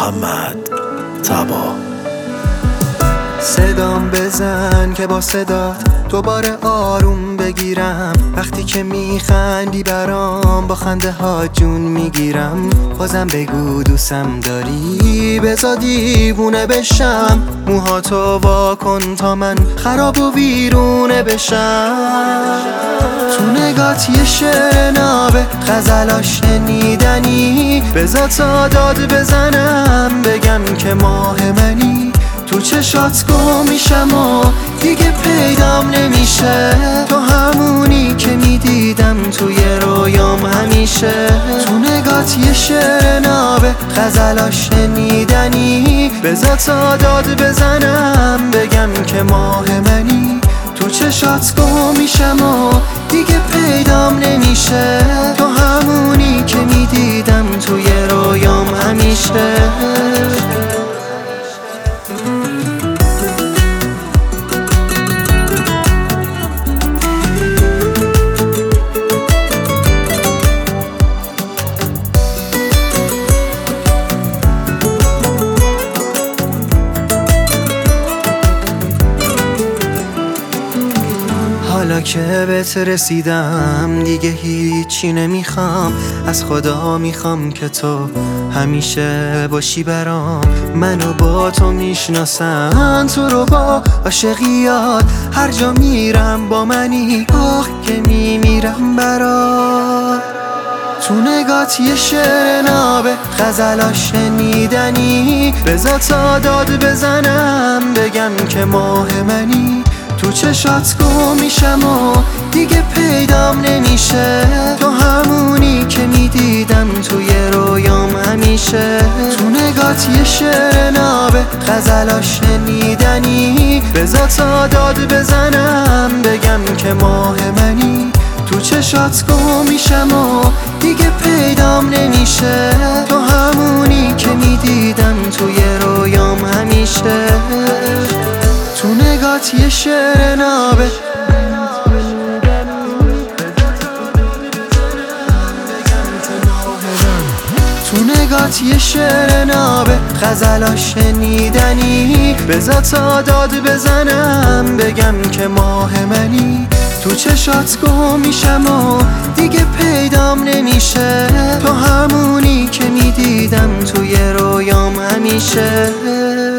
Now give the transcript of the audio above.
محمد تبا. صدام بزن که با صدات دوباره آروم بگیرم. وقتی که میخندی برام با خنده ها جون میگیرم. بازم بگو دوستم داری، بذار دیوونه بشم. موهاتو وا کن تا من خراب و ویرونه بشم. تو نگات یه شعر نابه، غزلاش شنیدنی. بذار تا داد بزنم بگم که ماه منی. تو چشات گم میشم و دیگه پیدام نمیشه. تو همونی که میدیدم توی رویام همیشه. تو نگات یه شعر نابه، غزلاش شنیدنی. بذار تا داد بزنم بگم که ماه منی. تو چشات گم میشم و دیگه پیدام نمیشه. تو همونی که میدیدم توی رویام همیشه. حالا که بهت رسیدم دیگه هیچی نمیخوام. از خدا میخوام که تو همیشه باشی برام. منو با تو میشناسن، تو رو با عاشقیات. هر جا میرم با منی، آخ که میمیرم برات. تو نگات یه شعر نابه، غزلاش شنیدنی. بذار تا داد بزنم بگم که ماه منی. تو چشات گم میشم و دیگه پیدام نمیشه. تو همونی که میدیدم توی رویام همیشه. تو نگات یه شعر نابه، غزلاش شنیدنی. بذار تا داد بزنم بگم که ماه منی. تو چشات گم میشم و دیگه پیدام نمیشه. تو همونی که میدیدم توی رویام همیشه. تو نگات یه شعر نابه، تو نگات یه شعر نابه، غزلاش شنیدنی. بذار تا داد بزنم بگم که ماه منی. تو چشات گم میشم و دیگه پیدام نمیشه. تو همونی که میدیدم توی رویام همیشه.